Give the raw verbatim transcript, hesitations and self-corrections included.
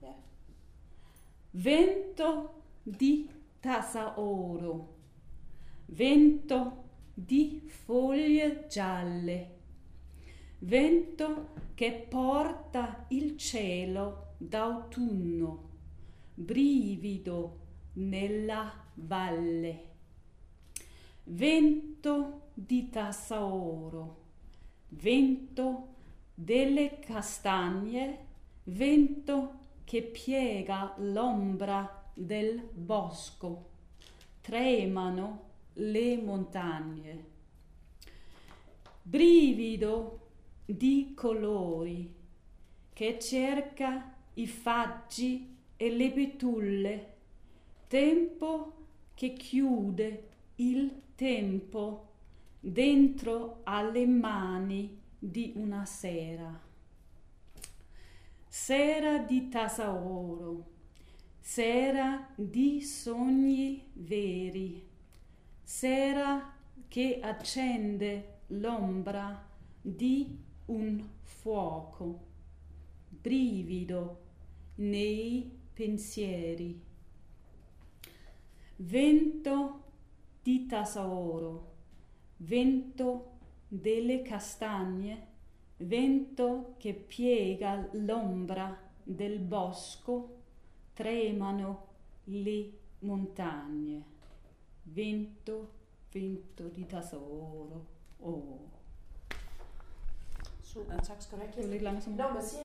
Ja. Vento di Tasaoro, vento di foglie gialle, vento che porta il cielo d'autunno, brivido nella valle. Vento di Tasaoro, vento delle castagne, vento che piega l'ombra del bosco, tremano le montagne. Brivido di colori che cerca i faggi e le betulle, tempo che chiude il tempo dentro alle mani di una sera. Sera di Tasaoro, sera di sogni veri, sera che accende l'ombra di un fuoco, brivido nei pensieri. Vento di Tasaoro, vento delle castagne, vento che piega l'ombra del bosco, tremano le montagne. Vento, vento di Tasaoro. Oh. Super, tak skal du have. Det var lidt langsomt. Når man siger